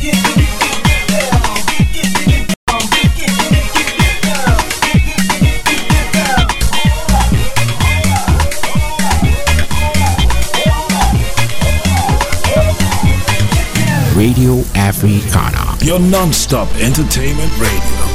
Radio Africana, your non-stop entertainment radio.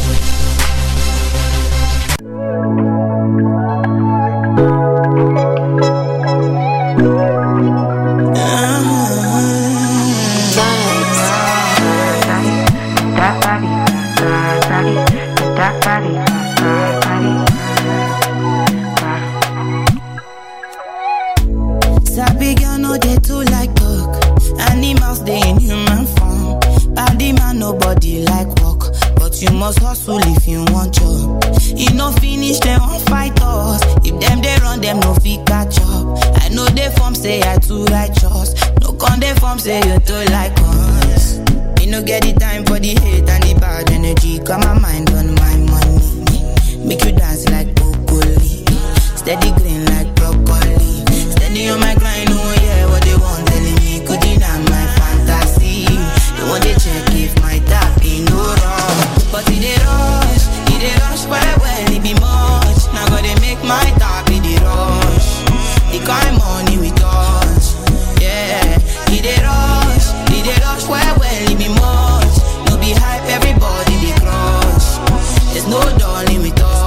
Sabi girl no dey too like talk. Animals dey in human form. Body man nobody like work, but you must hustle if you want job. You no finish dem won't fight us. If dem dey run dem no fit catch up. I know they form say I too righteous. No con dey form say you too like us. Me no get the time for the hate and the bad energy. Got my mind on my money. Make you dance like broccoli. Steady green like broccoli. Steady on my grind, oh yeah, what they want telling me. Could deny my fantasy. They want to check if my tap ain't no wrong. But it dey rush well, it be much. Now gotta make my tap in the rush. The kind money we touch, yeah. It dey rush well, it be much. No be hype, everybody they crush. There's no darling with us.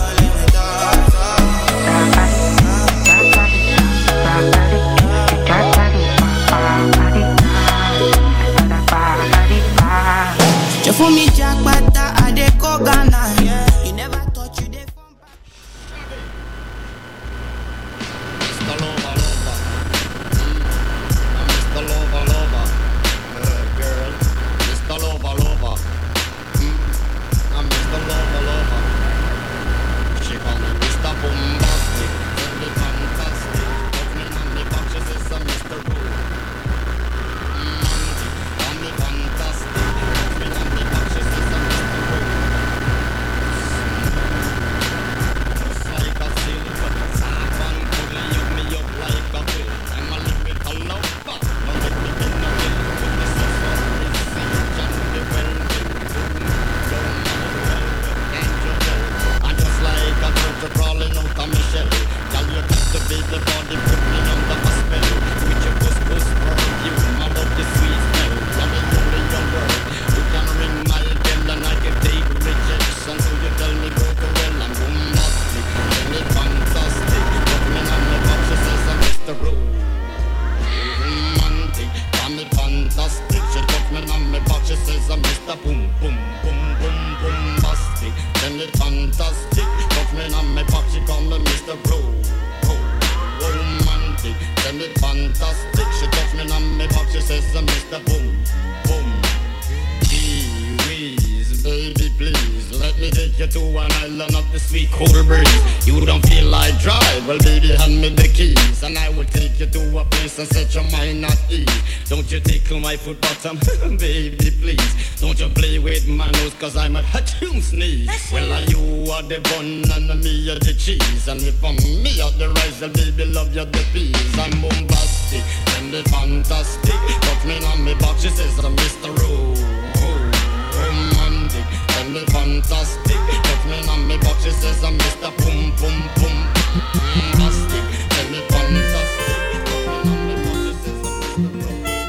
For me, Jack Bata, I dey go Ghana. You never thought you dey from back. Mr. Lover, lover. I'm Mr. Lover, lover. Girl, Mr. Lover, lover. I'm Mr. Lover, lover. She call me Mr. Bombastic. Tell me fantastic. Love me on me back, she says I'm Mr. Rude. Call me fantastic. Crawling out of my shell. Girl, you captivate the body, put me under a spell. With your puss perfume, I love the sweet smell. I'm the only young girl who can ring my bell, and I can take rejection. So you tell me go to well, I'm bombastic, tell me fantastic. Put me on the box, she says I'm Mr. Romantic, call me fantastic. She put me on my box, she says I'm Mr. Boom, boom, boom, boom, bombastic. Tell me fantastic. Me on my box, she call me Mr. Romantic. Tell me fantastic. She touch me on my box, she says I'm Mr. Boom, boom. Ease, baby, please. Let me take you to an island of the sweet cool breeze. You don't feel like drive? Well, baby, hand me the keys, and I will take you to a place and set your mind at ease. Don't you tickle my foot bottom, baby, please. Don't you play with my nose, cause I'm a hot sneeze. Well, you are the bun and me are the cheese. And if I'm me are the rice, then baby, love you the peas. I'm bombastic, and the fantastic. Touch me on me box, she says I'm Mr. Romantic, and the fantastic. Touch me on me box, she says I'm Mr. Boom, boom, boom. Bombastic, and the fantastic. Touch me on me box, she says I'm Mr.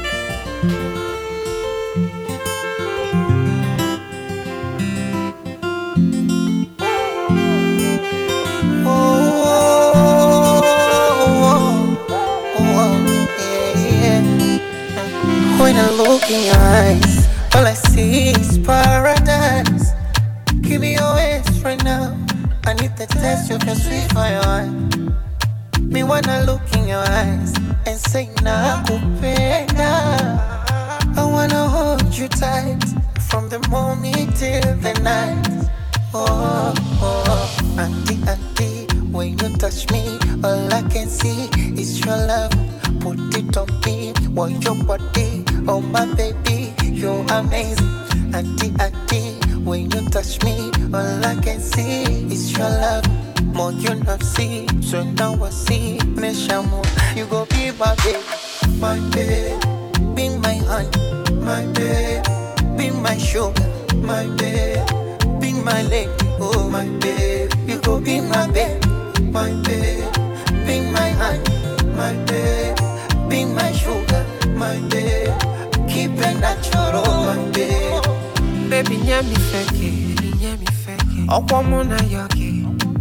When I look in your eyes, all I see is paradise. Give me your hands right now. I need the taste of your sweet fire. Me wanna look in your eyes and say nakupenda. I wanna hold you tight from the morning till the night. Oh, oh, auntie, auntie, when you touch me, all I can see is your love. Put it on me, want your body, oh my baby, you're amazing. Auntie, auntie, when you touch me, all I can see is your love. More you not see, so now I see. You go be my baby, be my honey, my babe. Be my sugar, my babe. Be my lady, oh my babe. You go be my babe, my babe. Be my honey, my babe. Be my sugar, my babe. Keep it natural, my babe. Baby, nyami feke. Okwamona yoke.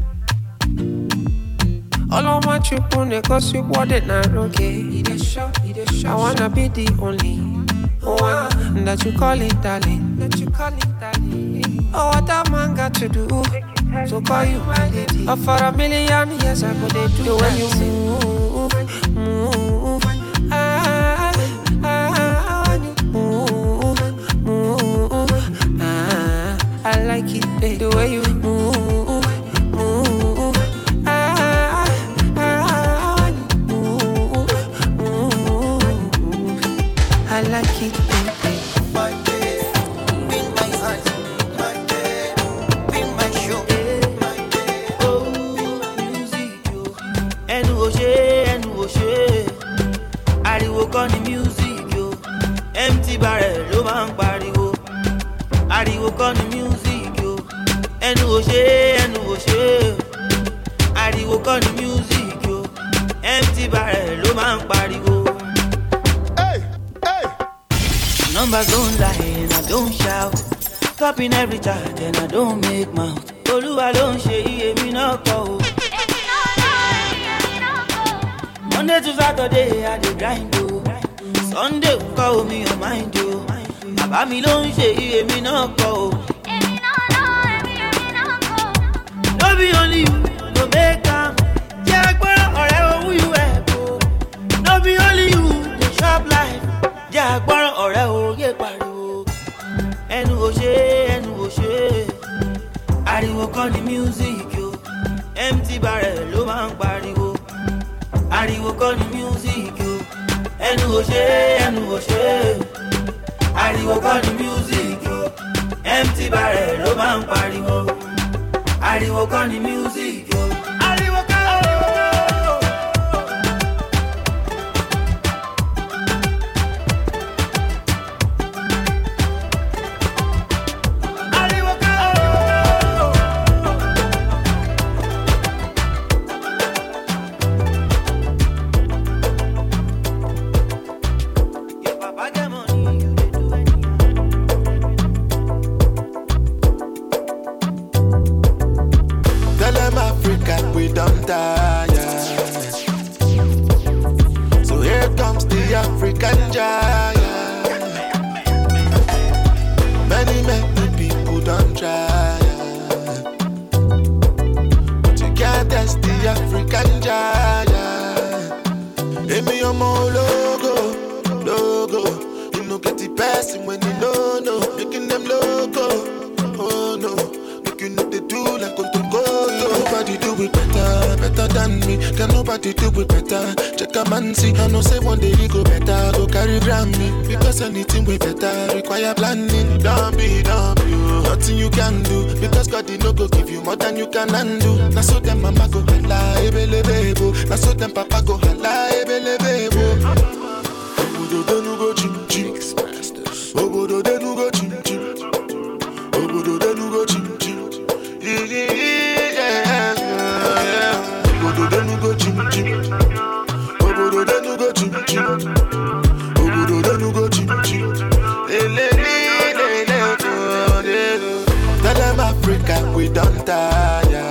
All I want you pone cause you want it na okay. I wanna be the only one that you call it darling. Oh, what a man got to do to call you my lady. Oh, for a million years I could do the way you move. When you move. I like it, babe, the way you move. I like it, baby. My babe, be my honey, my babe. Be my sugar, my babe. Oh, music, yo. Enu Oshe. Ariwo kọ́ ni music, yo. Empty barrel ló máa ń pariwo. Ariwo kọ́ ni music, yo. Enu Oshe. Ariwo kọ́ ni music, yo. Empty barrel ló máa ń pariwo. Numbers don't lie and I don't shout. Topping every chart and I don't make mouth. Oluwa don't shey me no call. Monday to Saturday I dey grind o. Sunday call me on mind o. Baba mi don't shey me no call. No be only you, no make am. Yeah, gbọ́rọ̀ ọ̀rẹ́ who you help o. No be only you, the shop life. Yeah, gbọ́rọ̀ ọ̀rẹ́ òye pariwo. Ẹnu ò ṣe. Ariwo kọ́ ni music yo. Empty barrel ló máa ń pariwo. Ariwo kọ́ ni music yo. Ẹnu ò ṣe. Ariwo kọ́ ni music yo. Empty barrel ló máa ń pariwo. Ariwo kọ́ ni music yo. Ariwo kọ́. So here comes the African giant. Many people don't try, but you can't test the African giant. Amy, I'm all logo. You know get the person when you know, making them logo. Oh no, making up the do like control. Nobody do it better than me. Can nobody do it better? Check a man see, I know say one day he go better. Go carry Grammy, because anything way better require planning. Don't be, nothing you can do, because God did no go give you more than you can undo. Now so them mama go hala, ebelebebo. Now so them papa go hala, ebelebebo. Obodo denu go chim chim, obodo denu go chim chim, obodo denu go chim chim. Obodo denu go chim chim. Obodo denu go chim chim. Obodo denu go chim chim. Tell them Africa we don't tire.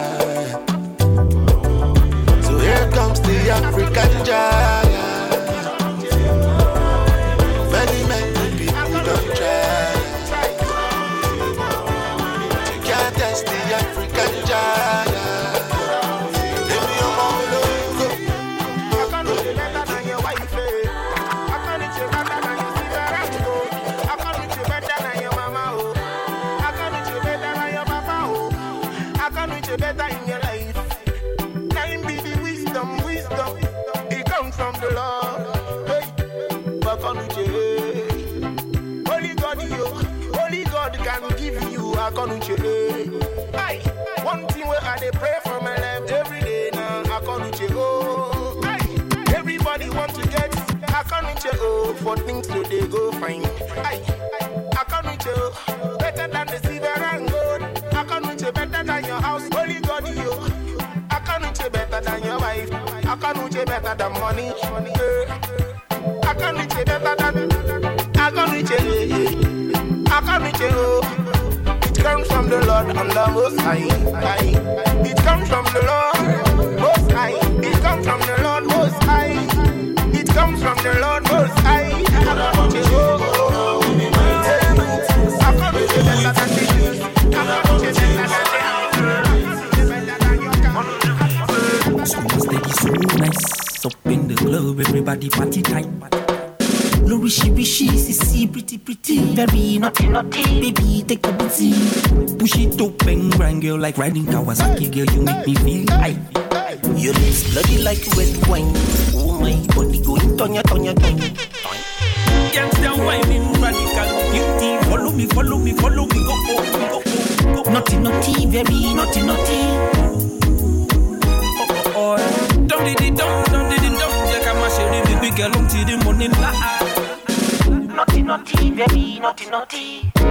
So here comes the African giant. Many people don't try. You can't test the African giant. Better in your life. Time be the wisdom. It comes from the Lord. Hey, back on the Holy God can give you a conche. Hey, one thing where I dey pray for my life every day now. A conche. Oh, hey, everybody want to get a conche. Oh, for things so they go fine. I can't reach you better than the silver and gold. I can't reach you better than your house, holy God, you. I can't reach you better than your wife. I can't reach you better than money. I can't reach you better than. I can't reach you. I can't reach you. It comes from the Lord and the Most High. It comes from the Lord Most High. It comes from the Lord Most High. It comes from the Lord Most High. I can't reach you. I can't reach you better than the Jews. I can't reach you better than the so nice. Up in the club, everybody party tight. Wishy, sissy, pretty, very naughty, baby, take a booty. Push it up and grind, girl, like riding Kawasaki, girl, you make me feel high. Your lips bloody like red wine. Oh my body going tonya. Gangsta whining, radical beauty. Follow me, go. Naughty, very naughty. Oh. Don't did it, yeah, come on, share the big girl until the morning light. Naughty, very naughty.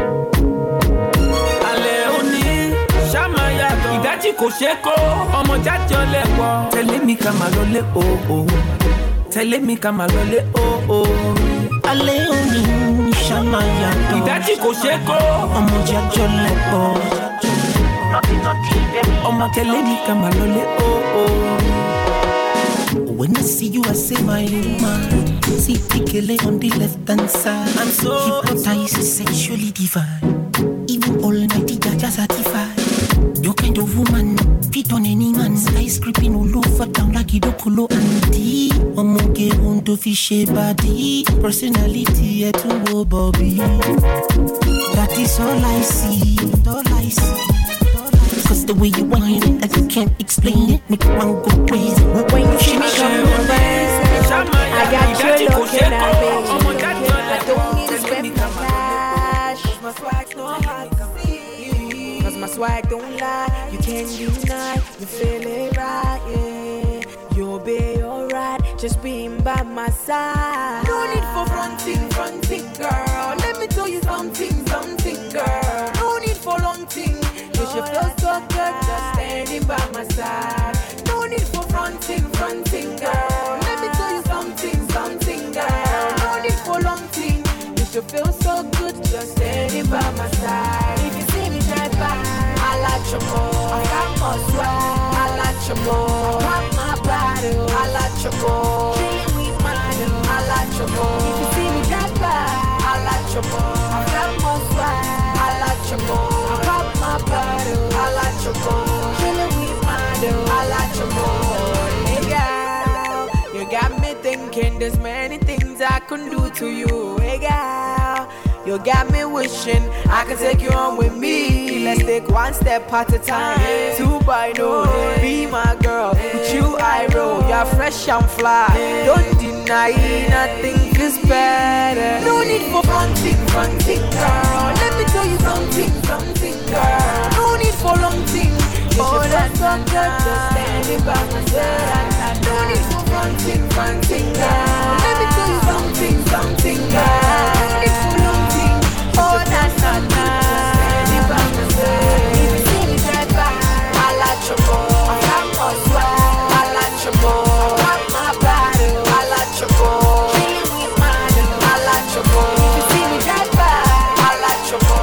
Aleoni, Shamaya, Idachi Kosheko, Omo Jajo Lepo. Tell me Kamalole, oh. Tell me Kamalole, oh. Aleoni, Shamaya, Idachi Kosheko, Omo Jajo Lepo. Naughty, very. Omo tell me Kamalole, oh. When I see you, I say my woman. See Pikele on the left hand side. I'm so hypnotized, sexually divine. Even all night, Jaja certified. Your kind of woman, fit on any man's eyes, creeping all over town like Idokolo Auntie. Omoge want to fish a body. Personality, to go Bobby. That is all I see. Cause the way you whine it, like you can't explain it, make one go crazy. When you see me coming around, I got you looking at me. I don't need to spend my cash, cause my swag don't hard to see. Cause my swag don't lie, you can't deny, you feel it right, yeah. You'll be alright, just being by my side. No need for fronting, girl. Let me tell you something, girl. No need for long thing. You should feel so good just standing by my side. No need for fronting, girl. Let me tell you something, girl. No need for long thing. You should feel so good just standing by my side. If you see me drive by, I like you more. I got more swag. I like you more. Pop my bottle. I like you more. Chilling with my I like you more. If you see me drive by, I like you more. I got more swag. I like you more. I like your boy, chillin' with my dude. I like your boy. Hey girl, you got me thinking there's many things I can do to you. Hey girl, you got me wishing I can take you on with me. Let's take one step at a time. 2 by no, be my girl. With you I roll, you're fresh and fly. Don't deny nothing is better. No need for fronting, girl. Let me tell you something, girl. No need for long thing. Oh, that's so good, just standing by my side. No need for fronting, girl. Let me tell you something, girl. No need for long thing. Oh, that's so good, standing by my side. If you see me drive by, I like your boy. I got more swag. I like your boy. I got my body. I like your boy. Chilling with my dude. I like your boy. If you see me drive by, I like your boy.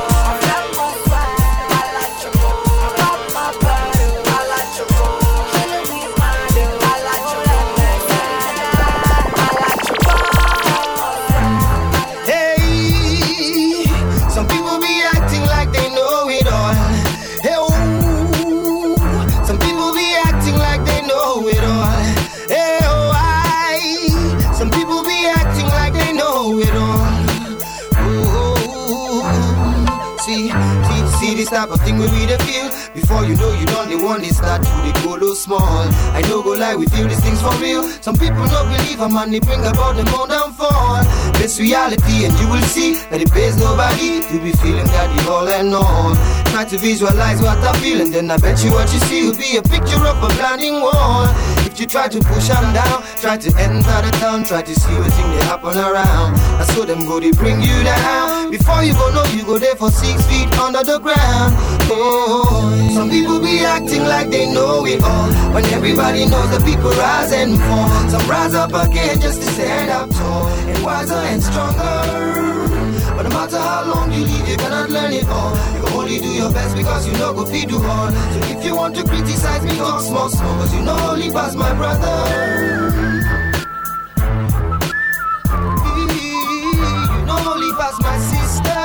This type of thing we really feel. Before you know you don't, they want this start to the go low small. I know go lie, we feel these things for real. Some people don't believe a man, they bring about them own downfall. this reality, and you will see that it pays nobody to be feeling that you all and all. Try to visualize what I feel, and then I bet you what you see will be a picture of a blinding wall. If you try to push them down, try to enter the town, try to see what thing they happen around. I saw them go, they bring you down. Before you go, no, you go there for 6 feet under the ground. Oh, some people be acting like they know it all, when everybody knows the people rise and fall. Some rise up again just to stand up tall, and wiser and stronger. But no matter how long you live, you cannot learn it all. You can only do your best because you know go feed you hard. So if you want to criticize me, talk small, small, cause you know only pass my brother. You know only pass my sister.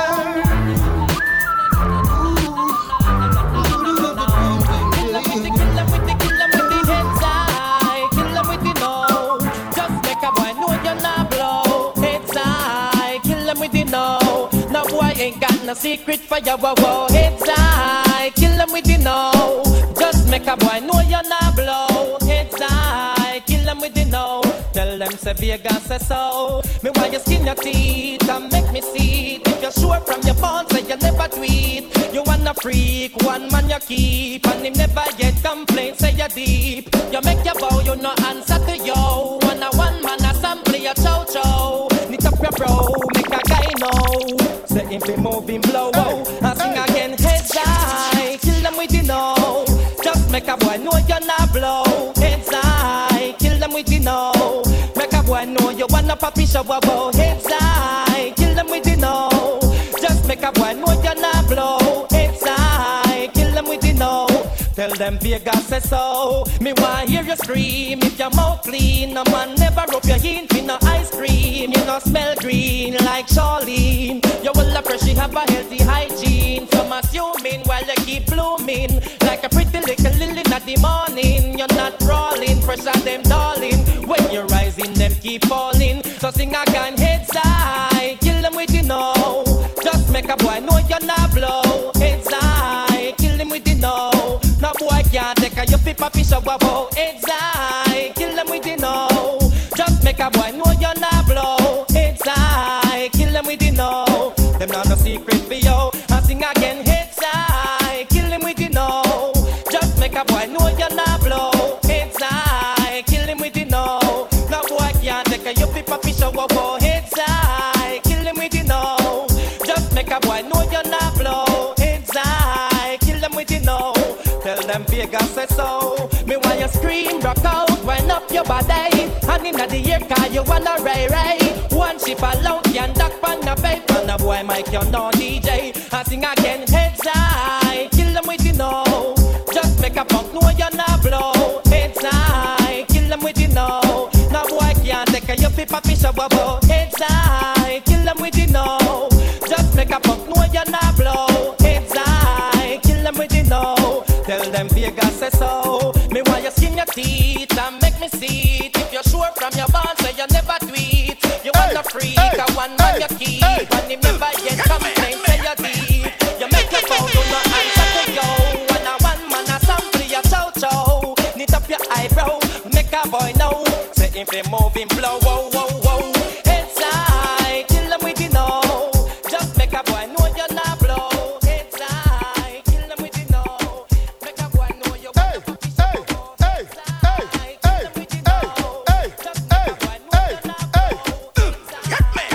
Ain't got no secret for your wow. Heads high, kill them with the no. Just make a boy know you're not blow. Heads high, kill them with the no. Tell them say Vegas say so. Me why you skin your teeth and make me see it. If you're sure from your bones say you never tweet. You wanna freak, one man you keep, and him never yet complain say you're deep. You make your bow, you no answer to yo. One man a sample your chow chow. Knit up your bro, make a guy know. Say if we moving blow, I sing again, heads high, kill them with the no. Just make a boy know you're not blow. Heads high, kill them with the no. Make a boy know you wanna papi shower bow. Heads high, kill them with the no. Just make a boy know you're not blow. Heads high, kill them with the no. Tell them Vegas say so. Me want hear you scream if your mouth clean. No man never rub your in with no ice cream. You no smell green like Charlene. You will appreciate have a healthy hygiene. Some assuming while you keep blooming like a pretty little lily in the morning. You're not crawling, pressure them darling. When you're rising, them keep falling. So sing again, heads high, kill them with the no. Just make a boy know you're not blow. Heads high, kill them with the no. No boy can't take a you flip a fish of wow. Heads high, kill them with the no. Just make a boy know you're not blow. Heads high, kill them with the no. Them not no secret for you. I sing again, heads high, kill them with the no. Just make a boy know you're not blow. Heads high, kill them with the no. No boy can't take a you flip a fish of wow. Heads high, kill them with the no. Just make a boy know you're not blow. Heads high, kill them with the no. Tell them Vegas say so. Me want you scream, rock out, wind up your body. And inna the air car you wanna ray. One ship alone can duck on the bait. And the boy Mike you no DJ. I sing again, heads high, kill them with the no. Just make a punk know you're not blow. Heads high, kill them with the no. No boy can't take a you flip a fish of bubble. Heads high, kill them with the no. Just make a punk know you're not blow. Heads high, kill them with the no. Tell them Vegas say so. Me want you skin your teeth and make me see it. If you're sure from your bond, say you never tweet. You want a freak, a one man you keep. And if never yet complain, say you're deep. You make your phone, do not answer to yo. And a one man a sample your chow chow. Knit up your eyebrow, make a boy know. Say if they moving blow, whoa, whoa, whoa. Heads high, kill them with the no. Just make a boy know you're not blow. Heads high, kill them with the no. Make a boy know you're hey, hey, hey, hey, hey, hey, hey, just make a boy know you're not blow. Get me.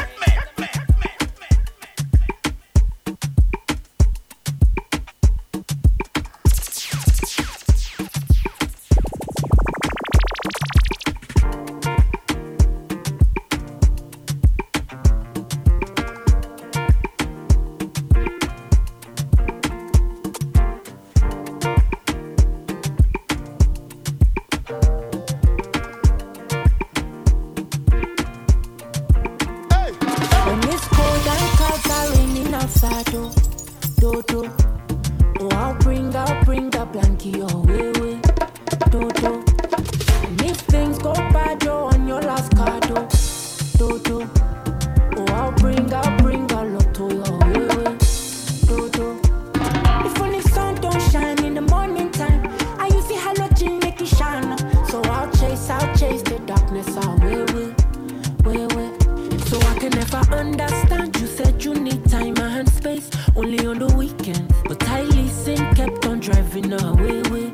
can never understand. You said you need time and space, only on the weekends. But I listened, kept on driving away, away.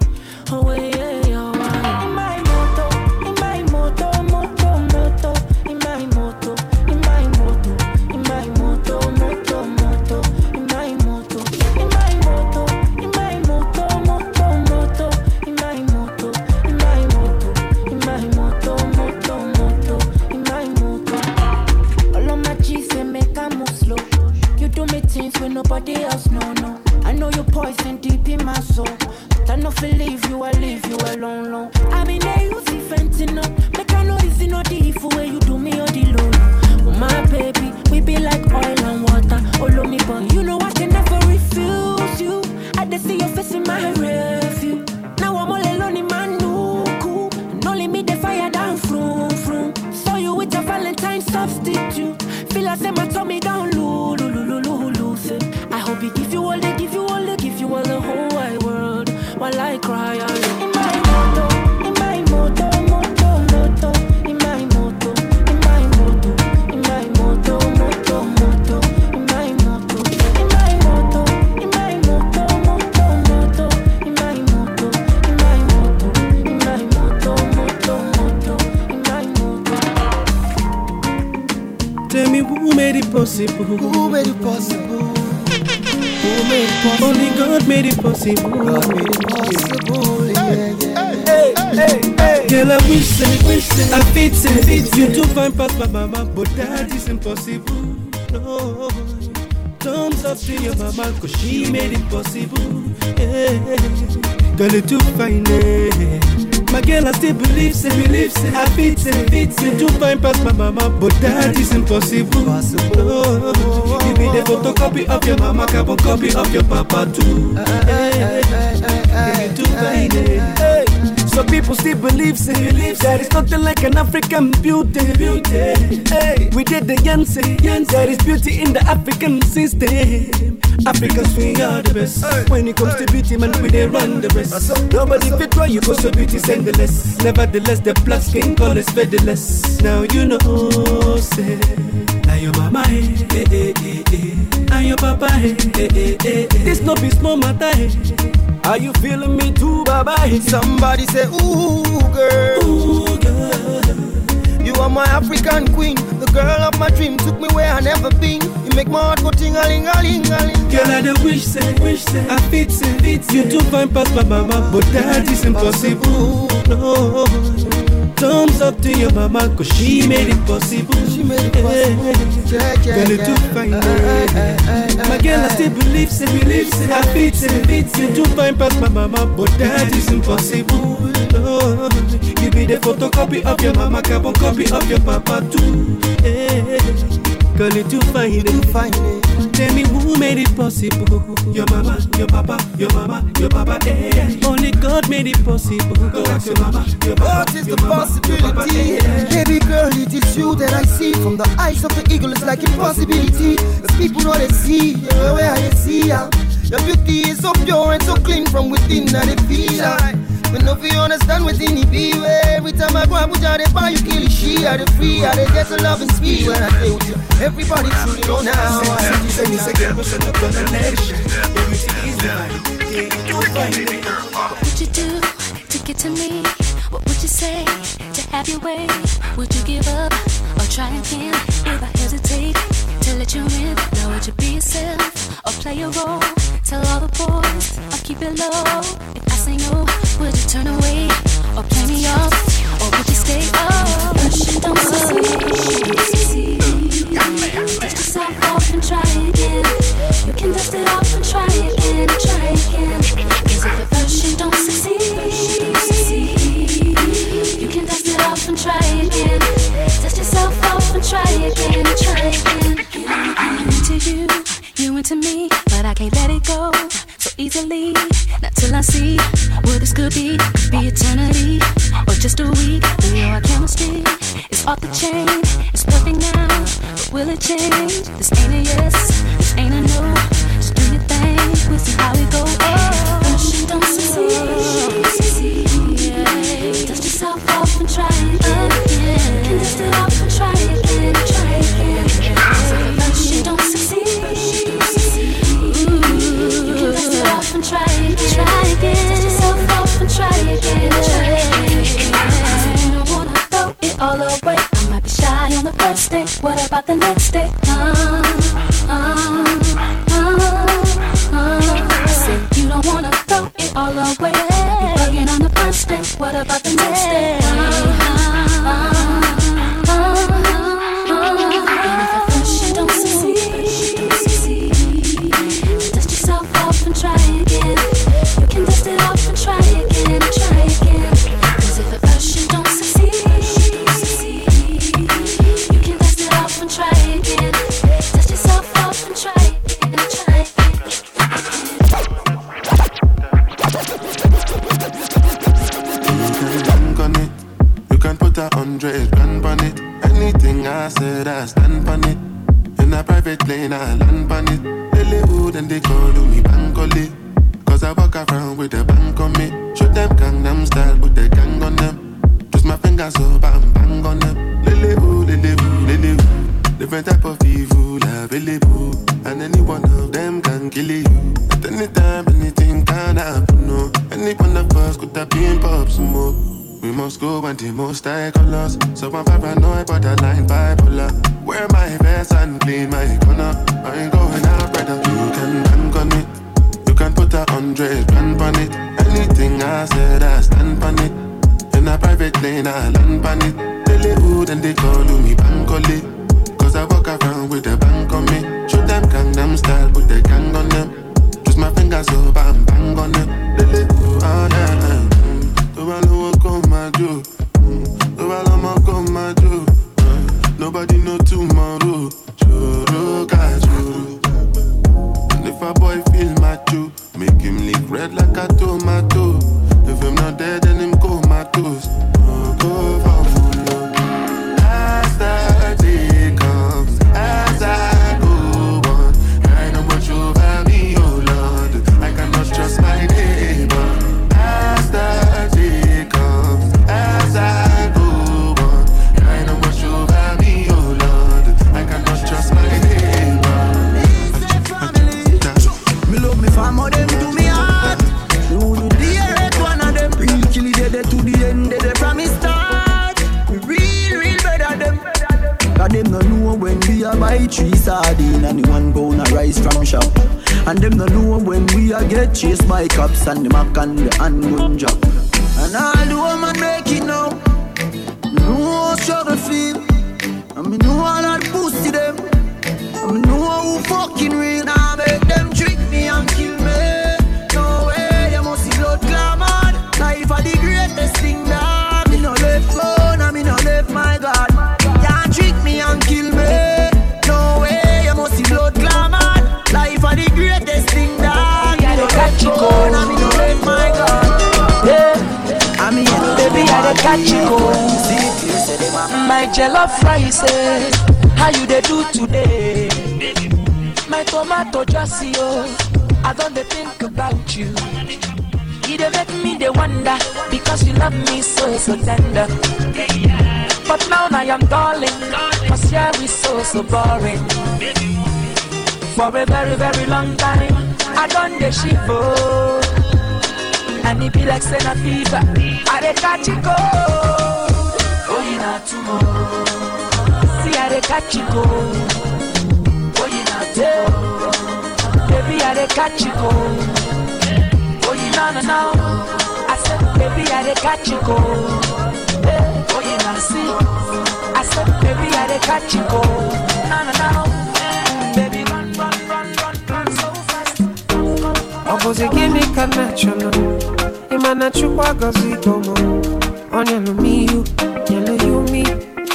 In my moto, in my moto, moto, moto. In my moto, in my moto, in my moto, moto, moto. In my moto, in my moto, in my moto, moto, moto. In my moto, in my moto, in my moto, moto, moto. In my moto. All of my G's they make a move slow. You do me things when nobody else know, no. I know you poison deep in my soul. I no feel leave you alone, long. I mean, they use it fentanyl. Make I know it's not the evil way you do me or the low. Oh, my baby, we be like oil and water. All of me, but you know I can never refuse you. I just see your face in my rearview. Now I'm all alone in my new cool. And only me the fire down, vroom, vroom. Saw you with a Valentine substitute. Feel like my tummy down, loo. I hope he give you all, they give you all, they give you all the whole wide world. While I cry alone. In my moto, in my moto, moto, moto. In my moto, in my moto, in my moto, moto, moto. In my moto, in my moto, in my moto, moto, moto. In my moto, in my moto, in my moto, moto, moto. In my moto. Tell me who made it possible? Who made it possible? Only God made it possible. God made it possible. Yeah. Hey. Girl, I wish I fit it. You do fine past my mama, but that is impossible. No. Thumbs up to your mama, cause she made it possible. Yeah. Girl, you do fine. My girl, I still believe I fit it. You do fine past my mama, but that is impossible. No. You be the photocopy of your mama, carbon copy of your papa too. You do fine. So people still believe that it's nothing like an African beauty. Hey, we did the Yancy. There is beauty in the African system. Africans, we are the best. When it comes to beauty, man, we they run the rest. Nobody fit try you, cause your beauty's endless. Nevertheless, the black skin color is featherless. Now you know, say, now your mama, now your papa, this no be small matter. Are you feeling me too, baba? Somebody say, ooh, girl. Ooh, girl. You are my African queen. The girl of my dream took me where I never been. You make my heart go ting-a-ling-a-ling-a-ling. Girl, I don't wish, say, I fit. You do fine past my mama, but that is impossible. No. Thumbs up to your mama, cause she made it possible. She made it possible. Girl, you do fine. My girl, I still believe I fit. You do fine past my mama, but that is impossible. No. You be the photocopy of your mama, carbon copy of your papa too. Girl, you do fine. Tell me who made it possible? Your mama, your papa, your mama, your papa. Only God made it possible. God, your mama, your papa. What is the possibility? Baby girl, it is you that I see. From the eyes of the eagle, it's like impossibility. As people know they see, where they see ya. Your beauty is so pure and so clean from within, and they feel like. When no you understand within it be where every time I go and put out the bar, you kill it, she are the free, are the just a love and speed. When I play with you, everybody truly know now. What would you do to get to me? What would you say to have your way? Would you give up or try again? If I hesitate to let you in, now would you be yourself or play a role? Tell all the boys I'll keep it low. If I say no, would you turn away or play me off? Or would you stay up? Push and don't succeed. Dust yourself off and try again. You can dust it off and try again. Cause if the push and don't succeed, you can dust it off and try again. Dust yourself off and try again. I'm into you into me, but I can't let it go so easily. Not till I see what this could be eternity or just a week. We know our chemistry is off the chain. It's perfect now, but will it change? This ain't a yes, this ain't a no. Just do your thing, we'll see how it goes. Push and don't succeed. Dust yourself off and try again. Dust it off and try again. about the next day? I said you don't wanna throw it all away. You're bugging on the first day. What about the next day? And if at first you don't succeed, dust yourself off and try again. You can dust it off and try again, try again. 'Cause if at first you don't succeed, you can dust it off and try again. Dust yourself off and try again, try again. You can put 100 grand on it. Anything I said, I stand on it. In a private plane, I land on it. They live and they call me Bankole. 'Cause I walk around with a bank on me. Shoot them Gangnam style, put the gang on them. Twist my fingers up and bang on them. Lily-boo. Different type of evil available. And any one of them can kill you. At any time, anything can happen, no. Any one of us could have been pop some more. We must go and the most high colors. So I'm paranoid, borderline bipolar. Wear my vest and clean my corner. I ain't going out, brother. You can bank on it. You can put 100 grand on it. Anything I said, I stand on it. In a private plane, I land on it. They live and they call me Bankole. 'Cause I walk around with a bank on me. Shoot them Gangnam style, put the gang on them. Twist my fingers up and bang on them. They live on them. Nobody know tomorrow. And if a boy feel macho, make him lick red like a tomato. If him not dead, then him comatose. Go for full. As the day comes, as I go on, I know what over me, oh Lord. I cannot trust my neighbor. As the day comes, as I go on, I know what over me, oh Lord. I cannot trust my neighbor. Me love me family, them to me heart. Who do the hate one of them? Real kill it, they to the end, they from me start. Real better them. 'Cause them no know when we a buy 3 sardines and the 1 pound of rice from shop. And them no know when we a get chased by cops and the mac and the handgun job. And all the woman make it now. Me know how struggle feel. And me know all that pussy them. And me know who fucking real. Now make them trick me and kill me. No way, you must see blood clamor. Life are the greatest thing that. Me no left phone and me no left my God. Can't trick me and kill me. No way, you must see blood clamor. Life are the greatest thing that. Me no left phone and me no left my God. Yeah, I mean, baby, I dey catch you cold. My jollof rice, how you dey do today? My tomato just yo, I don't dey think about you. You dey make me dey wonder because you love me so tender. But now I am darling, 'cause here we so boring. For a very long time, I done the shiver. And it be like Senna fever, I dey catch it cold. Oh, you not tomorrow. See, I dey catch it cold. Oh, you not tomorrow. Baby, I dey catch it cold. Oh, you no. I said, baby, I dey catch it cold. Oh, you not see. I said, baby, I dey catch it cold. No. Baby, run so fast. Opposite give me natural. Imana chukwa gozi gomo. Onyelo me you, yellow you me.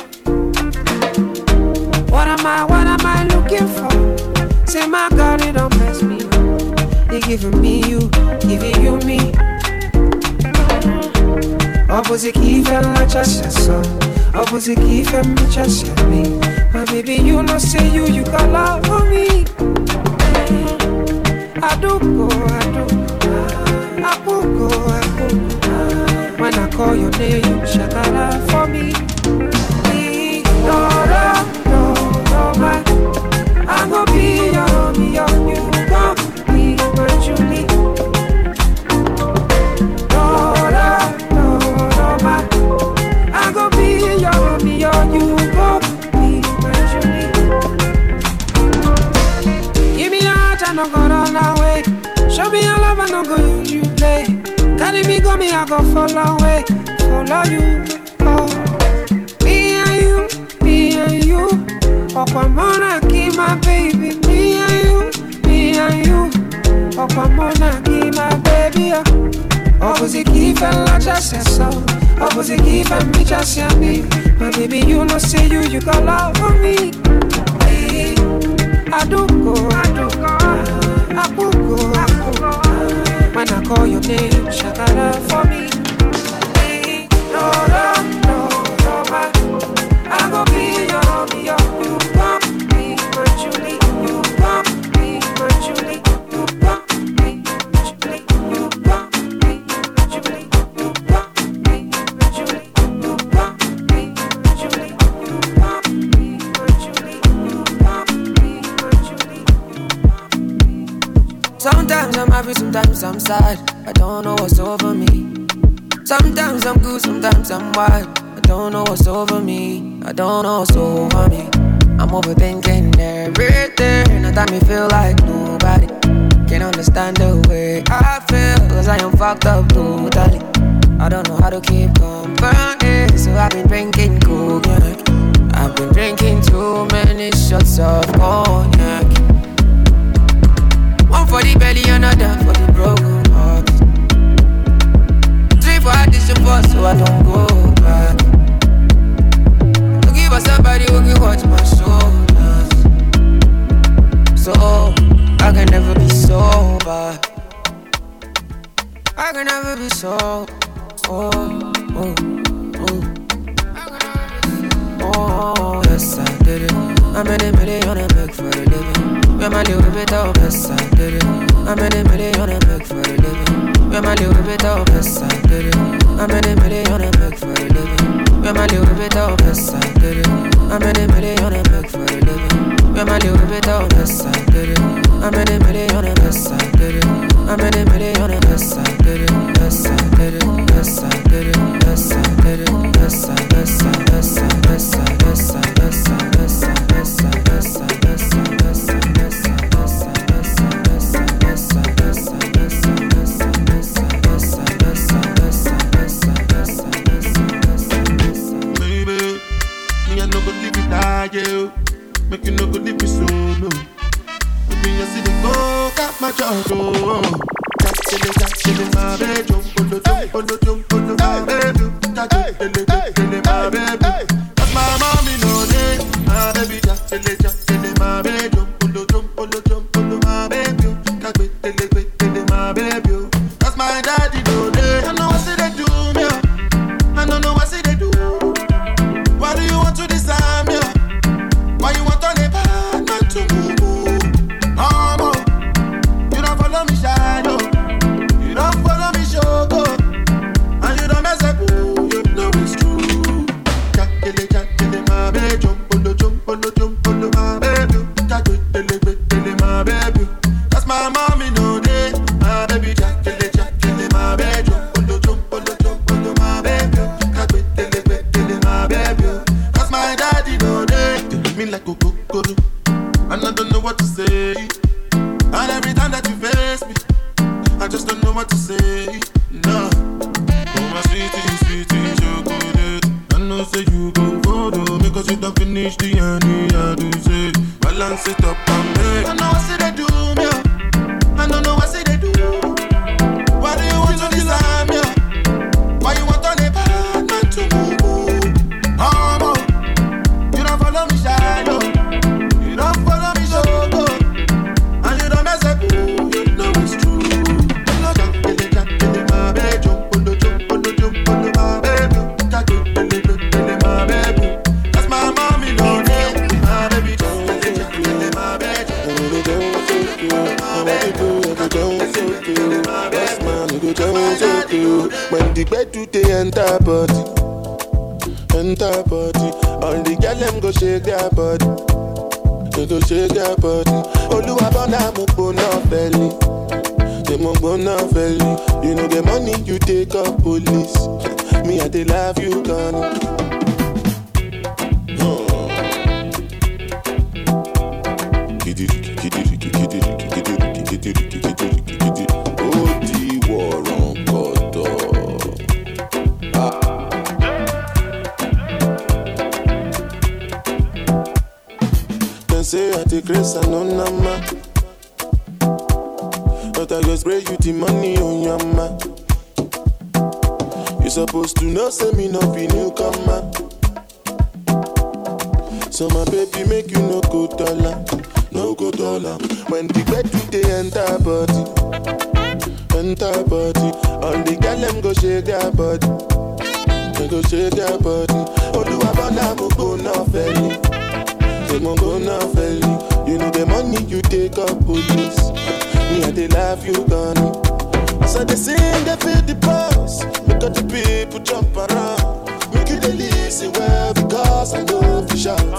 What am I looking for? Say my God, it don't mess me up. They giving me you, giving you me. Opposite give and my just so. Opposite give and my just me. My baby, you know say you got love for me. I do go. When I call your name, you shakara for me. No, I'm gonna be your you gon' be my Julie. No, I'm gonna be your you gon' be my Julie. Show me your love, I no go use you play. Carry me, go me, I go follow away. Follow you, oh. Me and you. Okwamona, keep my baby. Me and you. Okwamona, keep my baby. Opposite keep and la just so. Opposite keep and me just me. My baby, you know say you got love for me. I do go. When I call your name, shakara for me. No, man. I go be your Romeo. You come be my Julie. You come be my Julie. You come be my Julie. You come be my Julie. You come be my Julie. You come be my Julie. You come be my Julie. You come be my Julie. Sometimes I'm happy, sometimes I'm sad. I don't know what's over me. Sometimes I'm good, sometimes I'm wild. I don't know what's over me. I don't know what's over me. I'm overthinking everything. I time me feel like nobody can understand the way I feel. Cause I am fucked up totally. I don't know how to keep company. So I've been drinking cognac. I've been drinking too many shots of cognac. One for the belly, another for the broken heart. 3 for addition for so I don't go back. To give us somebody who can watch my shoulders. So I can never be sober. I can never be sober. Oh, yes I did it. I'm in a million and make for a living. We're my little bit of yes I did it. I'm in a million and make for a living. We're my little bit of yes I did it. I'm in a million and make for a living. We're my little bit of yes I did it. I'm in a million and make for a living. We're my little bit of yes I did it. I'm in a million and yes I did it. I'm in a million and yes I did it. Yes I did it. Yes I did it. Yes I did it. Yes I did it. Yes I yes I yes I yes I yes I yes I yes I yes I yes I yes I. You make you no go leave me solo. With me, I see the go, got my job. Chile, my baby, jump on my baby. Chile, my baby. That's my mommy, no day. My baby, chile, my baby, jump on my baby. Chile, my baby. That's my daddy, no day. I know what say they do me. I don't know what say they do. Why do you want to disarm me? Why you want to live bad, not to move? Mama, you don't follow me shadow. You don't follow me show. And you don't mess up, you know it's true. Chakele, my baby. Jump on my baby. Chakele, my baby. That's my mommy, no day. My baby, chakele, my baby. Jump on my baby. Chakele, my baby. That's my daddy, no day. Me like a kokoro, and I don't know what to say. And every time that you face me, I just don't know what to say. No, oh my sweetie, chocolate. I know say you go photo me 'cause you don't finish the honey. I do say balance it up and make. I know what say they do me. I don't know what say they do. Why do you want to disarm me? Why you want to live bad, not to move? Mama, you don't follow me shadow. You don't follow me show. And you don't mess up, you know it's true. Chakele, my baby. Jump on my baby. Chakele, my baby. That's my mommy, no name. My baby, chakele, my baby. When the bed do they enter body, all the girl them go shake their body, they go shake their body. Oluwabona mo gbona belly, they mo gbona belly. You know the money you take up police, me I dey love you gone. Kiddy. say I take grace and no number. But I go spray you the money on your ma. You supposed to know, say me no be newcomer. So my baby make you no go dollar, no go dollar. When the bed you they enter body, enter body. All the girl them go shake their body, they go shake their body. Oluwabana mo go na felly, they mo go na felly. You know the money you take up police. Me and they love you gone. So they sing, they feel the pulse. Look at the people jump around. Make you they listen well because I love you shout.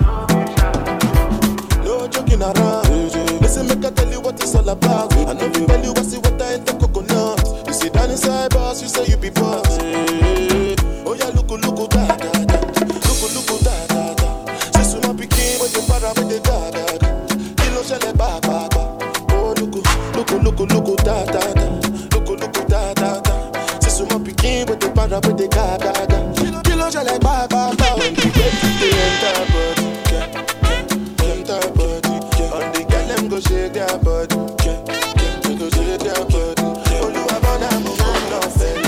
No joking around. Listen, make I tell you what it's all about. I know you tell you I see what I ain't the coconut. You sit down inside boss, you say you be boss. Oh yeah, look, da da da. Look, da da da. Say so my pikin when you para with the da da da. Kilo shele ba ba ba. Oh look, da da da. Look, da da da. Say so my pikin when you para with the da da da. Kilo shele ba ba ba. When you get to the enter body, enter body. On the girl them go shake their body, they go shake their body. Oluwabana mo go na felly.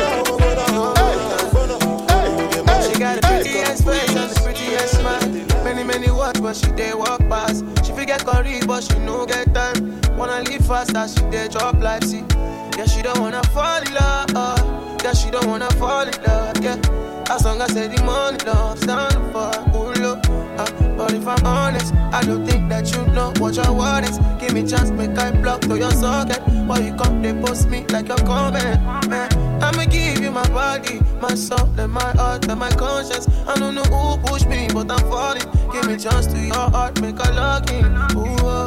She got a prettiest face and the prettiest smile. Many words, but she dey walk past. She forget curry, but she no get time. Wanna live fast as she dey drop like see. Yeah, she don't wanna fall in love. Yeah, she don't wanna fall in love. Yeah, as long as I say the money love stand for good love. But if I'm honest, I don't think that you know what your word is. Give me chance, make I block to your socket. Why you come, they post me like you're coming, man. I'ma give you my body, my soul, and my heart, and my conscience. I don't know who pushed me, but I'm falling. Give me chance to your heart, make a lock in. Ooh,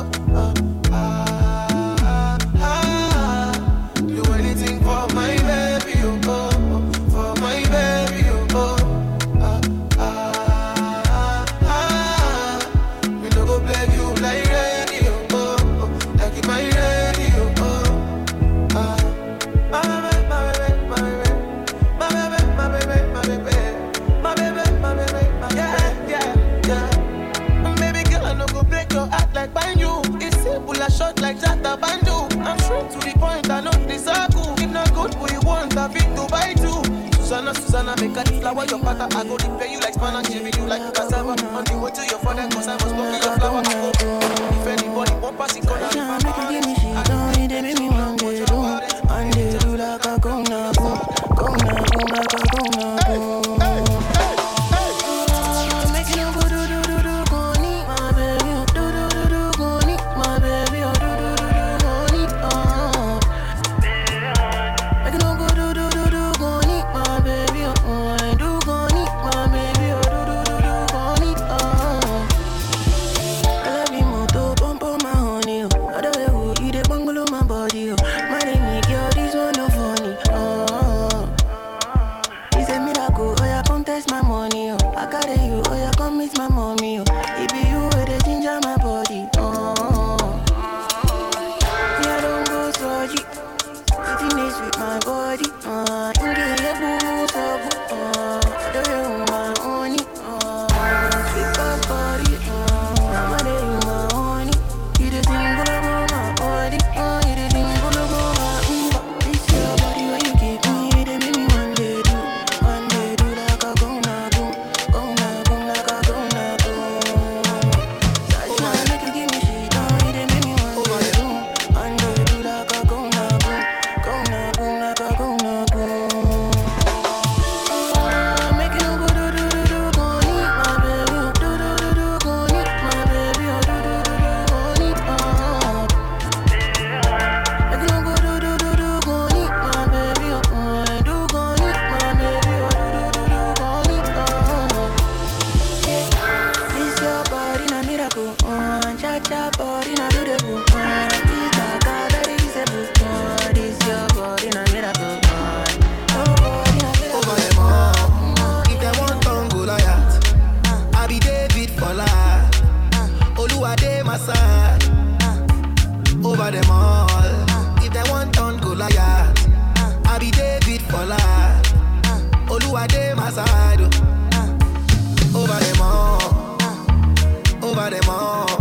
do anything for my baby, oh, for my baby, oh. We no go play you like radio, like in my radio, my baby, yeah. Baby girl, I no go break your heart like banjo. It's simple, I short like Jata Banjo. I'm straight to the point, I know the circle. If not good, what you want, I fit to buy too. Susanna, make a flower your pattern. I go repay you like spinach, give you like cassava. On the way to your father, cause I was smoking your flower. If anybody won't pass it, gonna make you give me shit, don't you make me one day do. One day do like a gonna go. Over them all. If they want turn Goliath, I be David for life. Oluwade my side. Over them all. Over them all.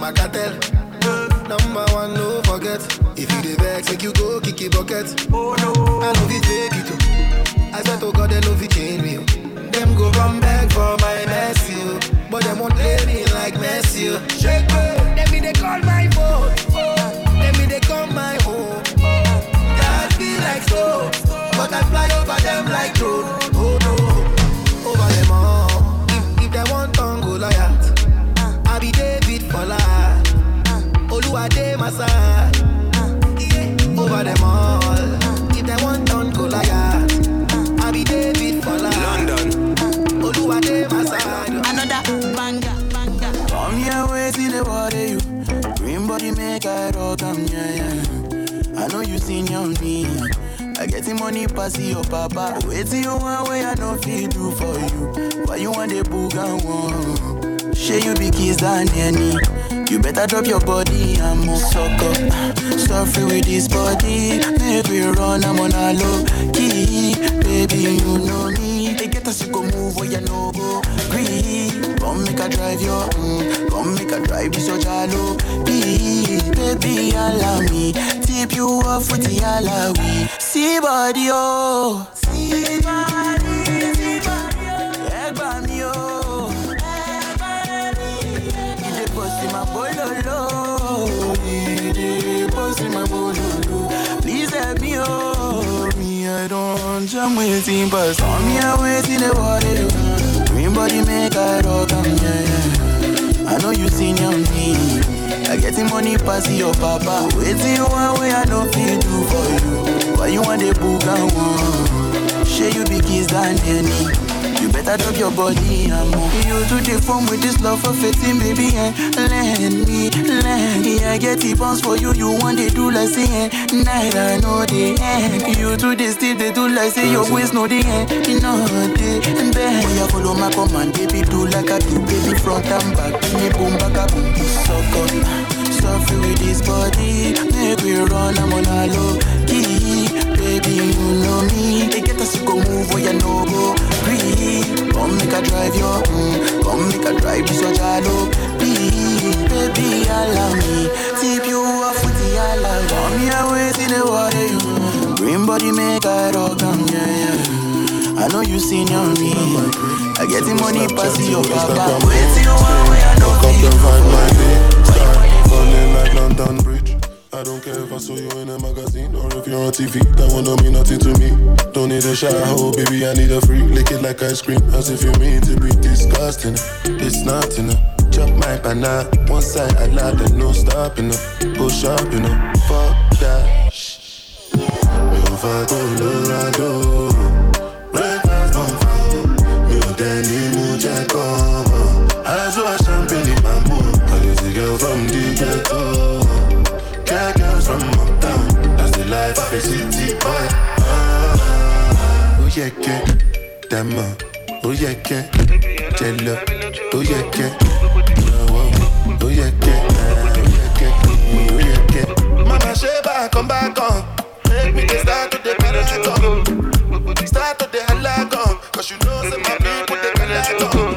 bagatelle. Number one, no forget. If you the vex, make you go kick your bucket. Oh no, I love it, fake it too. I swear to God, they love it, change me. Them go come back for my mess, you. But them won't play me like Messi, you. Shake me, let me they call my phone. Let me they come my home. That be like slow, but I fly over them like drone. Oh no, over them all. If they want to go Goliath, I be David for life. Oluwade my side. Over them all. If they want to Goliath, I be David for life. London. Oluwade my side. Another banger. Come here, wait in the water, you. Green body make I rock, yeah. I know you seen your me. I get the money pass your papa. Wait till you want way I don't feel do for you. Why you want the book and one? Share you be kiss than any. You better drop your body and move sucker. Start free with this body. Make we run, I'm on a low key. Baby, you know me. They get us to go move where you know go. Green, come make a drive your come make a drive this your jalo. Baby, allow me. Tip you off with the alawi. See body, oh. See body, see body, oh. Egg by me, oh. Egg by me. He post in my bololo. He post in my bololo. Please help me, oh. Me, I don't jam waiting, but some me I wait in the water. Green body make I rock, yeah. I know you seen your me. I get the money pass your papa. Wait till you want way I don't feel do for you. Why you want the book and one? Share you be kiss than any. You better drop your body and move. You to the phone with this love for fitting, baby, and lend me. Yeah, I get the bounce for you. You want they do like say night I know the end. You to the still they do like say your waist know the end. You know the and then you follow my command, baby, do like I do, baby, front and back. Me boom back up, boom, you suck up. Suffer with this body, make we run, I'm on a low key. Baby, you know me. They get us to go move where you know go. Breathe, come make a drive your come make a drive this your jalo. Baby, allow me. Tip you off with the allow. Come here, wait in the water, you. Green body make a rock, yeah. I know you seen your me. I get the money pass your papa. Wait till you want where I know me. Running like London Bridge. I don't care if I saw you in a magazine or if you're on TV. That one don't mean nothing to me. Don't need a shower, baby, I need a freak. Lick it like ice cream, as if you mean to be disgusting. It's not enough. Chop my banana, one side I like and no stopping up. Push up, you know, fuck that. Me on fire, Colorado. Breakfast on fire. Me on Danny Mujako. I saw a champagne in my mood. A girl from the ghetto, care girls from uptown. That's the life of a city boy. Oh yeah, Dama. Oh yeah, Jello. Oh yeah, oh yeah, oh yeah. Mama Sheba, come back on. Make me get start to the paragon. Start to the halagon. Cause you know that my people they halagon.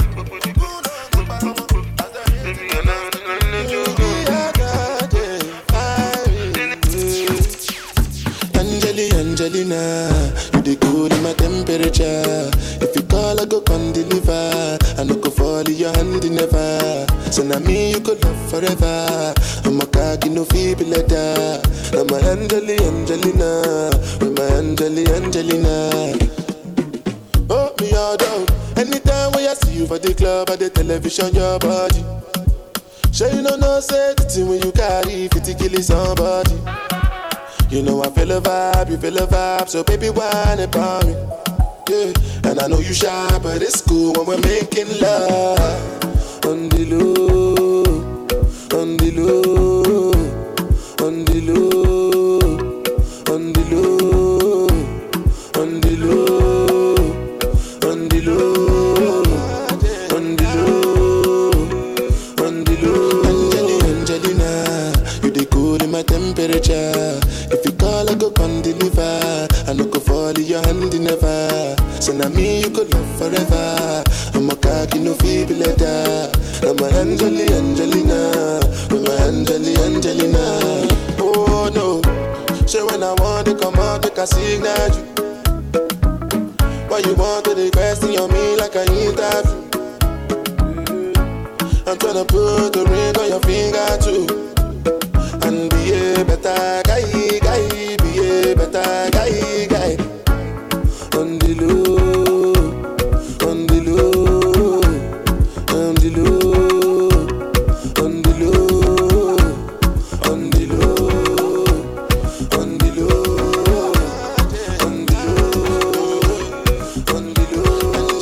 Angelina, you the cool in my temperature. If you call, I go come deliver. I no go fall in your hand never. So now me you could love forever. I'm a cocky no feeble letter. I'm a Angelina, with my Angelina. Oh me all down. Anytime when I see you for the club or the television, your body. Sure you know say the thing when you carry 50 kill somebody. You know I feel a vibe, you feel a vibe, so baby whine about me, yeah. And I know you shy, but it's cool when we're making love. On the low, on the low, on the low, on the low, on the low, on the low, on the low, on the low. Angelina, you the cool in my temperature. If you call, I go come deliver. I no go fall in your hand never. So now me you could love forever. I'm a cocky no feeble letter. I'm a Angelina, signal you. Why you want to question on me like an interview? I'm tryna put the ring on your finger too. And be a better guy, be a better guy. On the low, on the low, on the low, on the low, on the low, on the low, on the low, on the low.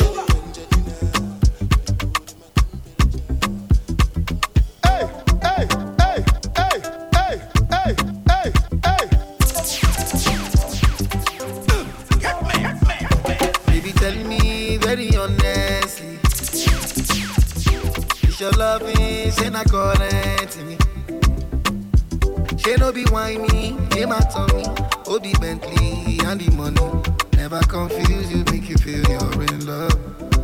Hey, hey, hey, hey, hey, hey, hey, hey. Baby, tell me very honestly, is your loving, say not current to me. She no be whiny, name my tummy, oh be Bentley and the money. Never confuse you, make you feel you're in love.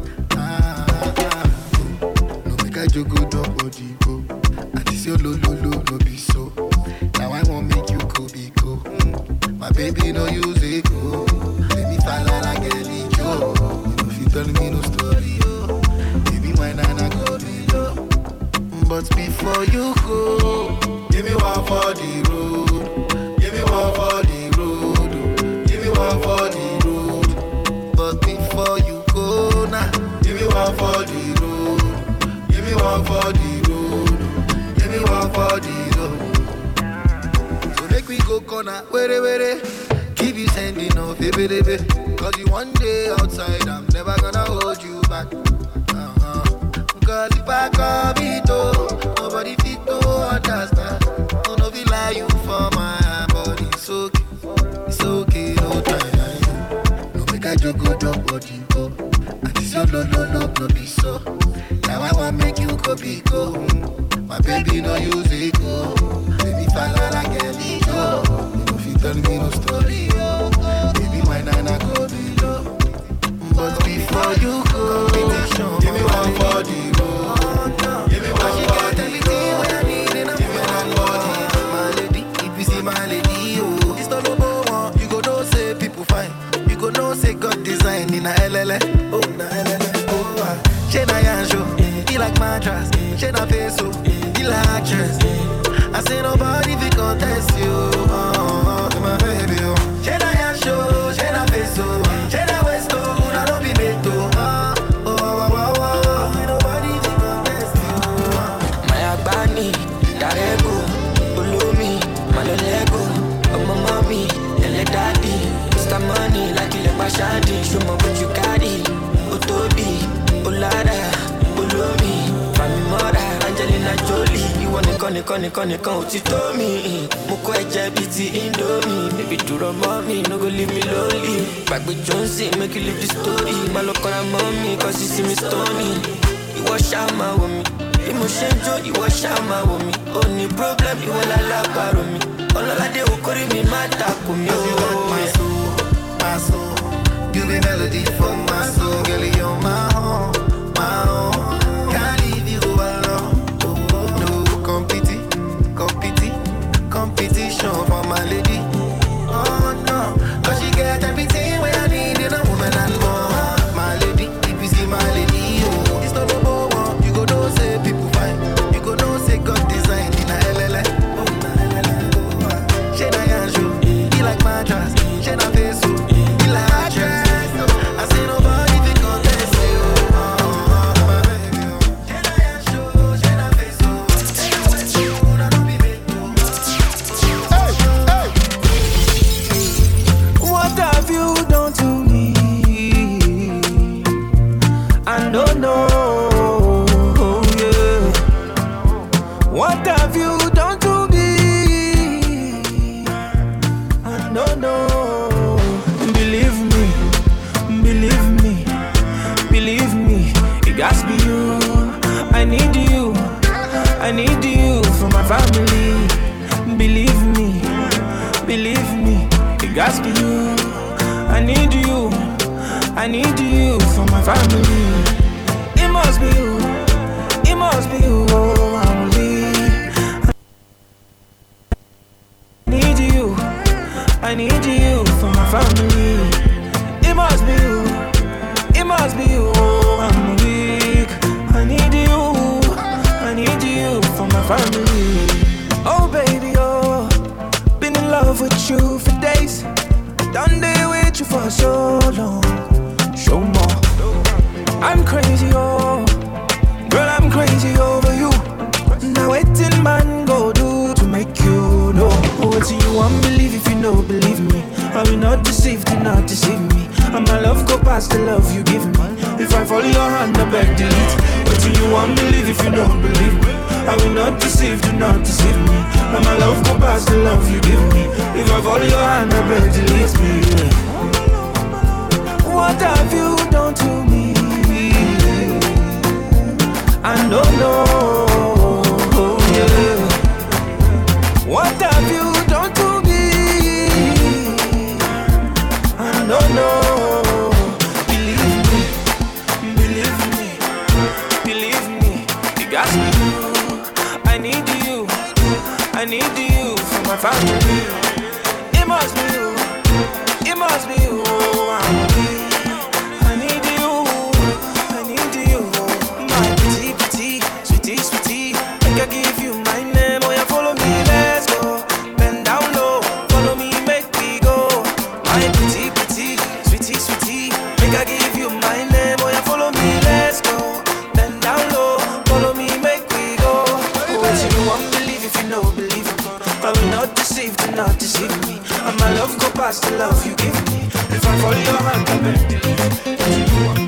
No make I joke, go drop body go. And this your lo, no be so. Now I won't make you go be go. My baby no use it go. Let me fall like a Joe. If you tell me no story, oh, baby my nana go be low. But before you go, give me one for the road. Give me one for the road. Give me one for the road. But before you go now, give me one for the road. Give me one for the road. Give me one for the road. So make we go corner, where. Keep you sending off, baby. Cause you one day outside, I'm never gonna hold you back. Cause if I come it, nobody fit to understand. No be lie you for my body. It's okay, no time. No make I joke, go drop body go. And this your no be so. Now I want make you go be go. My baby no use it go. Baby fall like a Leo. If you tell me no story, oh, baby my nana go below. But before you go, give me one for the road. Give me one for the road. When I need it, I'm feeling body. My lady, if you see my lady, oh, it's not no one. You go know say people fine. You go know say God design in a LLA. Oh, na LLA. Oh, she na yansho, he like mattress. She na peso, he like actress. I say nobody fi contest you. Oh, my baby, oh. She na yansho, she na peso, she na westo, una no be meto. Nobody fi contest you. My Agbani, Darego, Ulumi, Malolego, Mama Mommy, Lele Daddy, Mr. Money, like Ile Bashadi, show me what you carry, Otobi, Olada, Ulumi, Mami Mora, Angelina Jolie, you wanna nìkan ò ti tó mi. Mo kọ́ ẹ̀jẹ̀ bíi ti Indomie, baby dúró mọ́ mi, no go leave me lonely. Gbàgbé Johnson, make you leave the story. Má lọ kọ́ra mọ́ mi, cause you see me stony. Ìwọ ṣáà máa wò mí, bí mo ṣe ń jó ìwọ ṣáà máa wò mí. Ó ní problem, ìwọ lálábàárò mi. Ọlọ́ládé okòrí mi má takò mí o. You got my soul, you be melody for my soul. Girl, you're my own. Can't leave you alone. No competition for my lady. Oh no, cause she get everything where I need in a woman and more. My lady, if you see my lady, oh, it's not no one. You go know say people fine. You go know say God design in a LLA. Oh, na LLA. She na yansho, he like mattress. She na peso, he like actress. I say nobody fi contest you. My baby, oh. She na yansho, she na peso, she na westo, una no be meto. What have you done to me? I don't know, yeah. What have you done to me? I don't know. Believe me, it got to be you. I need you for my family. Believe me, it got to be you. I need you for my family. It must be you, oh, I will leave. I need you for my family. family. Oh baby, oh, been in love with you for days. Done day with you for so long. Show more. I'm crazy, oh, girl, I'm crazy over you. Now waiting man go do to make you know. What do you want believe if you don't believe me? I will not deceive, do not deceive me. And my love go past the love you give me. If I follow your hand, I beg delete. What do you want believe if you don't believe me? I will not deceive, do not deceive me. And my love go past the love you give me. If I follow your hand, I beg delete me. What have you done to me? I don't know. Yeah. What have you done to me? I don't know. Believe me, believe me, believe me. You got me. I need you. I need you for my family. It must be you. It must be you. I need you. I need you. My pretty, pretty, sweetie, sweetie. I can give you my name. Oh, yeah, follow me, let's go. Bend down low, follow me, make me go. My pretty, pretty, sweetie, sweetie. I can give you my name. Oh, yeah, follow me, let's go. Bend down low, follow me, make me go. What you want believe if you don't believe it. I will not deceive, do not deceive me. And my love go past the love you give me. If I follow your hand, I beg believe.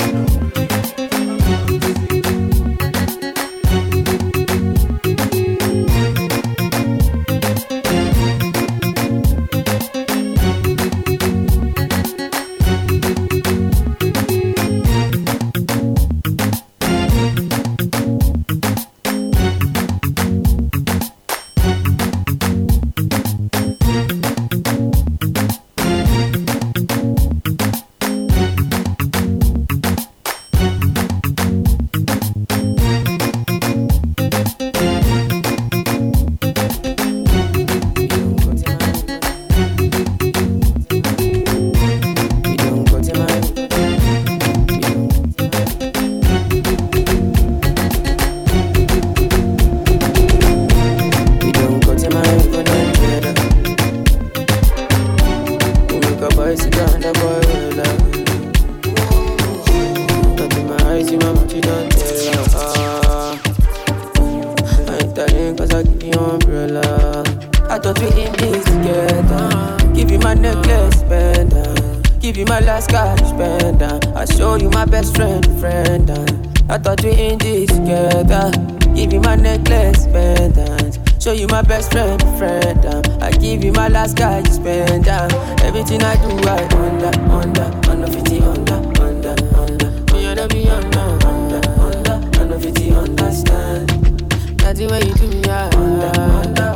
Everything I do, I under 50, under. Me and be under 50, understand. That's the way you do me, under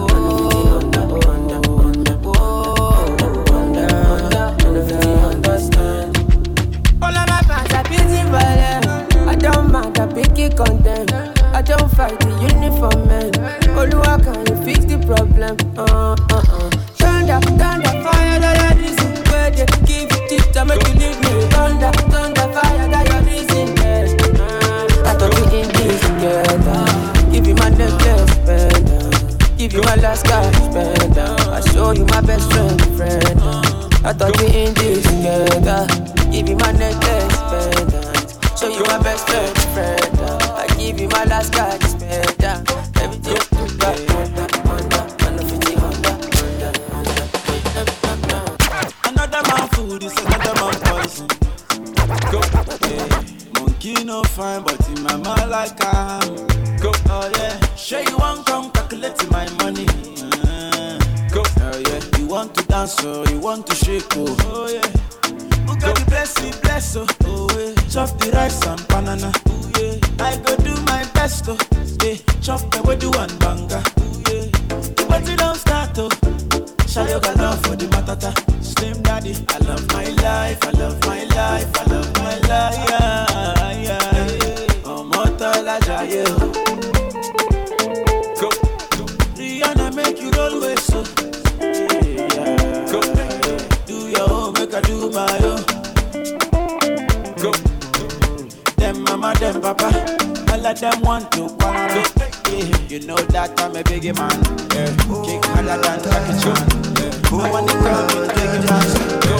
50, understand. All of my fans are busy for them. I don't mind, I pick it content. I don't fight the uniform man. Oluwa, can you fix the problem? Thunder, fire, that your reason. Where they give you tips to make you leave me. Thunder, fire, that your reason. I thought we in this together. Give you my necklace, spend. Give you my last cash, spend. I show you my best friend. I thought we in this together. Give you my necklace, spend. Show you my best friend. I give you my last cash, spend. Everything you got, under 50, Another man food is another man poison. Go, yeah. Monkey no fine, but in my mind like I'm. Go, oh yeah. Sure you want come calculate my money. Go, oh yeah. You want to dance or you want to shake, oh yeah. Who got the blessing, bless oh yeah. Chop the rice and banana, oh yeah. I go do my best, oh yeah. Chop the way do one banga, oh yeah. But you don't start, oh. Show you got love for the matata. Slim daddy, I love my life, I love my life, I love my life, yeah. Oh, Motola Jaye. Go. Rihanna make you roll with so. Yeah. Go. Do your own, make I do my own. Go. Them mama, them papa. I like of them want to quarrel. Yeah, you know that I'm a biggie man. Yeah, King harder than Jackie Chan. Yeah, I want the crowd with a biggie man. Go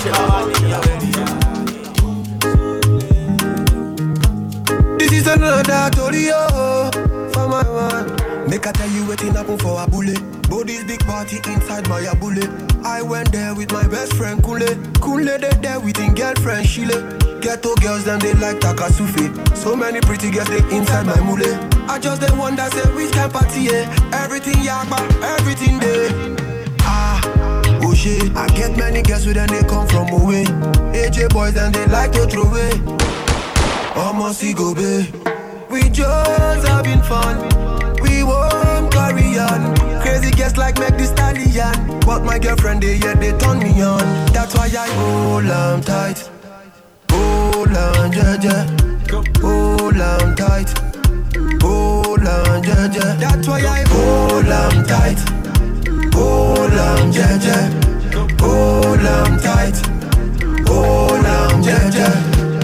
fuck This is another Torio for my man. Make I tell you waiting happen for a bullet. Body's big party inside my abule. I went there with my best friend Kule. Kule they there with his girlfriend Shile. Ghetto girls them they like Takasufi. So many pretty girls they inside my mule. I just the one that say which can party yeah. Everything yakba, everything there. Oh shit, I get many girls with them they come from away. AJ boys and they like to throw away. Almost go be. We just having fun. We won't carry on. Crazy guests like make the stallion. But my girlfriend they turn me on. That's why I hold on tight. Hold on jaja. Hold on tight. Hold on jaja. That's why I hold on tight. Hold on jaja. Hold on tight. Hold on jaja.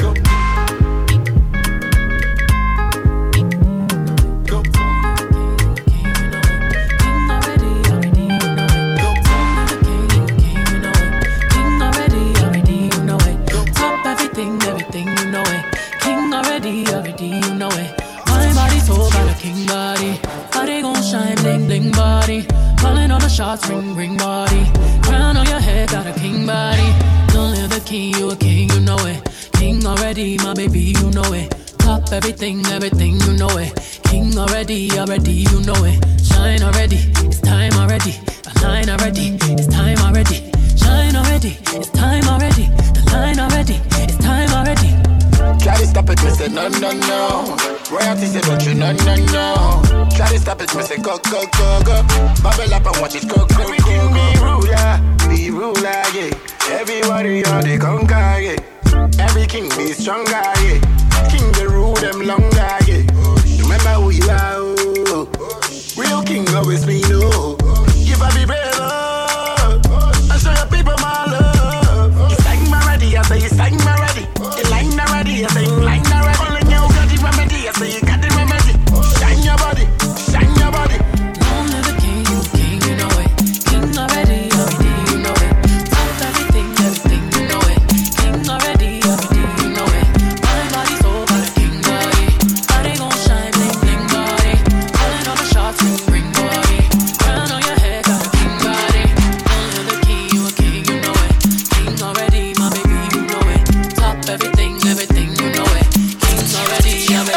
Already, you know it. My body told by the king body. Body gon' shine, bling, bling body. Calling all the shots, ring, ring body. Crown on your head, got a king body. Don't live the king, you a king, you know it. King already, my baby, you know it. Top everything, everything, you know it. King already, you know it. Shine already, it's time already. The line already, it's time already. Shine already, it's time already. The line already, it's time already. Try to stop it, me say no, no, no. Royalty say don't you, no, no, no. Try to stop it, me say go, go, go, go. Bubble up and watch it go, go, go, go. Be ruler, yeah. Everybody on the conquer, yeah. Every king be stronger, yeah. King they rule them longer, yeah. Remember who you are, oh. Real king always be no. Give up be brave, oh. And show your people my love. You sang me ready, I say you sang me ready. You line already, I say you line already. Only you got the remedy, I say you got the remedy. Shine your body, shine your body. Long live the king, you know it. King already, you know it. Top everything, you know it. King already, you know it. My body sold by the king body. Body gon' shine, bling, bling body. Calling all the shots, ring, ring body. Crown on your head, got a king body. Long live the king, you know it. King already, my baby, you know it. Top everything, you know it. King already, you know it.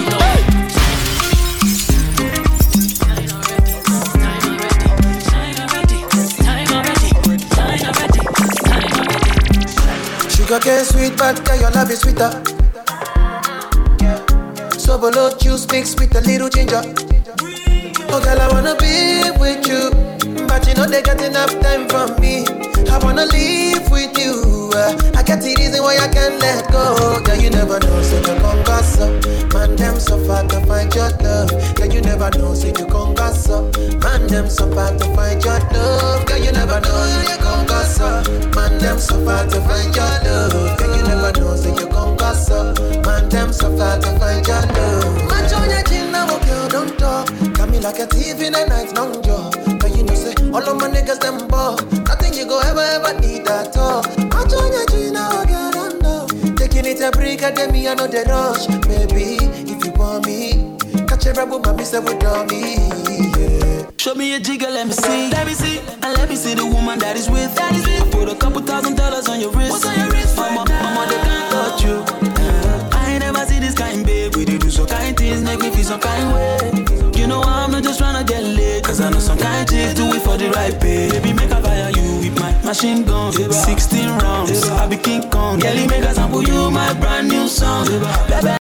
Sugar cane sweet, but yeah, your love is sweeter. So below juice mixed with a little ginger. Oh girl, I wanna be with you, but you know they got enough time from me. I wanna live with you. I get the reason why I can't let go. Girl, you never know, so you come gas up. Man, them so far to find your love. Girl, you never know, so you come gas up. Man, them so far to find your love. Girl, you never know, so you come gas up. Man, them so far to find your love. Girl, you never know, so you come gas up. Man, them so far to find your love. Man, join your chin now, girl, don't talk. Got me like a thief in the night, long jaw. But you know, say, all of my niggas, them ball. Nothing you go ever need at all. Man, join your chin now, girl, don't know. Taking it a break, and then me, I know the rush. Baby, if you want me, catch a rebel, my mister with me. Yeah. Show me a jigger, let me see. Let me see. And let me see the woman that is with. I put a couple $1,000 on your wrist. What's on your wrist? Mama, they can't touch you. I ain't never see this kind, babe. We do so kind things, make me feel some kind way. You know I'm not just tryna get laid, cause I know some kind chicks do it for the right pay. Baby, make I fire you with my machine gun. 16 rounds, I be King Kong. Girl, make a sample you my brand new song. Baby,